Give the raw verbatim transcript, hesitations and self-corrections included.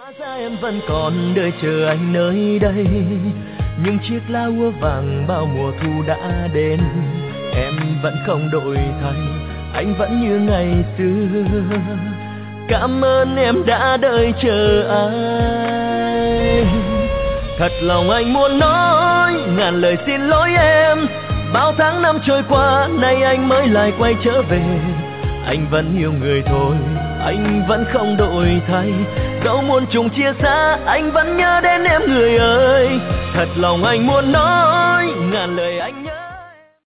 Ra em vẫn còn đợi chờ anh nơi đây, những chiếc lá úa vàng bao mùa thu đã đến. Em vẫn không đổi thay, anh vẫn như ngày xưa. Cảm ơn em đã đợi chờ anh. Thật lòng anh muốn nói ngàn lời xin lỗi em. Bao tháng năm trôi qua, nay anh mới lại quay trở về. Anh vẫn yêu người thôi, anh vẫn không đổi thay. Dẫu muôn trùng chia xa, anh vẫn nhớ đến em người ơi. Thật lòng anh muốn nói ngàn lời anh